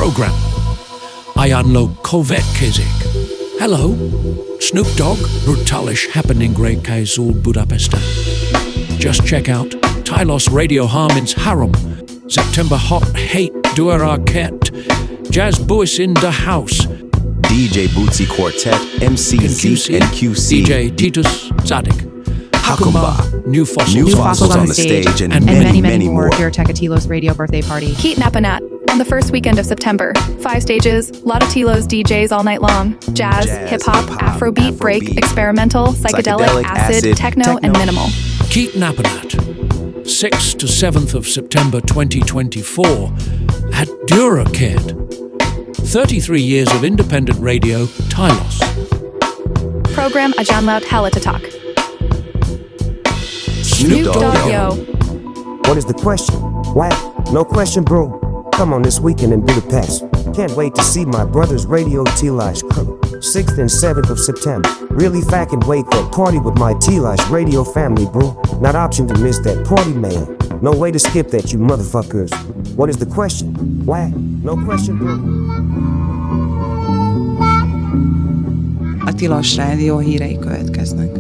program. Ayanlo Következik. Hello, Snoop Dogg, brutalish happening great Kaisul Budapestan. Just check out Tylos Radio Harmin's Harum, September Hot Hate Duer Arquette, Jazz Boys in the House, DJ Bootsy Quartet, MC Zeke and QC, DJ Titus Zadig, Hakumba, New Fossils on the stage, and many more. Here at Tekatilos Radio Birthday Party. Keat Napanat on the first weekend of September. 5 stages, Lottatilos DJs all night long. Jazz, hip-hop, Afrobeat, break, experimental, psychedelic, acid, techno, and minimal. Keat Napanat, 6th to 7th of September 2024 at Duraked. 33 years of independent radio, Tylos. Program Ajanlaut Halatatak. Snoop Dogg, yo. What is the question? Why? No question, bro. Come on this weekend in Budapest. Can't wait to see my brother's Radio T-Lish crew. 6th and 7th of September. Really fucking wait that party with my T-Lish radio family, bro. Not option to miss that party, man. No way to skip that, you motherfuckers. What is the question? Why? No question, bro. A Tilos Rádió hírei következnek.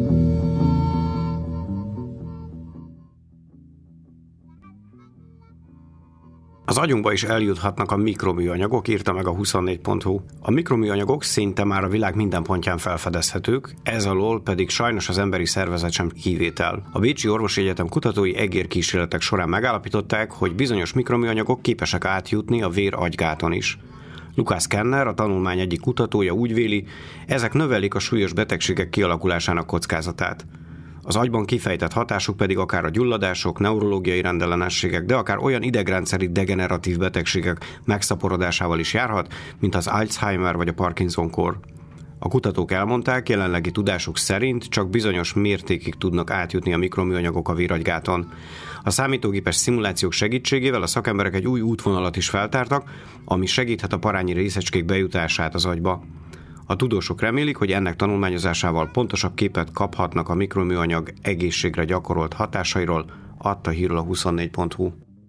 Az agyunkba is eljuthatnak a mikroműanyagok, írta meg a 24.hu. A mikroműanyagok szinte már a világ minden pontján felfedezhetők, ez alól pedig sajnos az emberi szervezet sem kivétel. A Bécsi Orvosi Egyetem kutatói egérkísérletek során megállapították, hogy bizonyos mikroműanyagok képesek átjutni a vér-agygáton is. Lukács Kenner, a tanulmány egyik kutatója úgy véli, ezek növelik a súlyos betegségek kialakulásának kockázatát. Az agyban kifejtett hatásuk pedig akár a gyulladások, neurológiai rendellenességek, de akár olyan idegrendszeri degeneratív betegségek megszaporodásával is járhat, mint az Alzheimer vagy a Parkinson-kór. A kutatók elmondták, jelenlegi tudásuk szerint csak bizonyos mértékig tudnak átjutni a mikroműanyagok a véragygáton. A számítógépes szimulációk segítségével a szakemberek egy új útvonalat is feltártak, ami segíthet a parányi részecskék bejutását az agyba. A tudósok remélik, hogy ennek tanulmányozásával pontosabb képet kaphatnak a mikroműanyag egészségre gyakorolt hatásairól, adta hírül a 24.hu.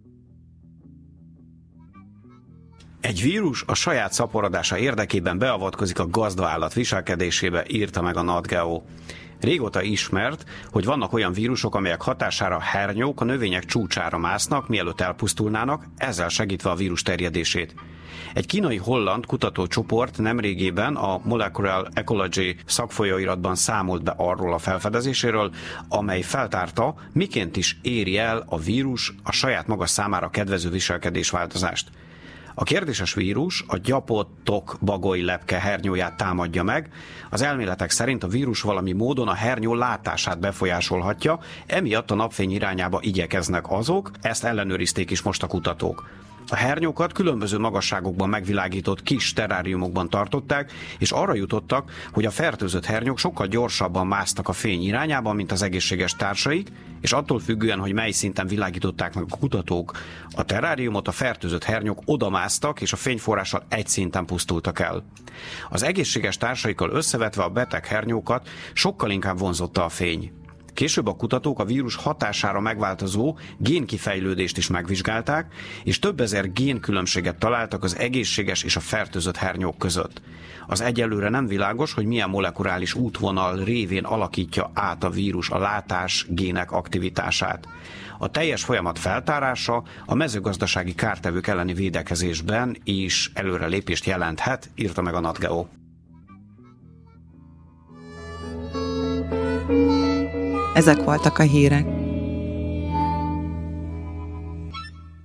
Egy vírus a saját szaporodása érdekében beavatkozik a gazdaállat viselkedésébe, írta meg a NatGeo. Régóta ismert, hogy vannak olyan vírusok, amelyek hatására hernyók a növények csúcsára másznak, mielőtt elpusztulnának, ezzel segítve a vírus terjedését. Egy kínai-holland kutatócsoport nemrégében a Molecular Ecology szakfolyóiratban számolt be arról a felfedezéséről, amely feltárta, miként is éri el a vírus a saját maga számára kedvező viselkedésváltozást. A kérdéses vírus a gyapottok bagoly lepke hernyóját támadja meg. Az elméletek szerint a vírus valami módon a hernyó látását befolyásolhatja, emiatt a napfény irányába igyekeznek azok, ezt ellenőrizték is most a kutatók. A hernyókat különböző magasságokban megvilágított kis terráriumokban tartották, és arra jutottak, hogy a fertőzött hernyók sokkal gyorsabban másztak a fény irányába, mint az egészséges társaik, és attól függően, hogy mely szinten világították meg a kutatók a terráriumot, a fertőzött hernyók odamásztak, és a fényforrással egy szinten pusztultak el. Az egészséges társaikkal összevetve a beteg hernyókat sokkal inkább vonzotta a fény. Később a kutatók a vírus hatására megváltozó génkifejlődést is megvizsgálták, és több ezer génkülönbséget találtak az egészséges és a fertőzött hernyók között. Az egyelőre nem világos, hogy milyen molekuláris útvonal révén alakítja át a vírus a látás gének aktivitását. A teljes folyamat feltárása a mezőgazdasági kártevők elleni védekezésben is előrelépést jelenthet, írta meg a NatGeo. Ezek voltak a hírek.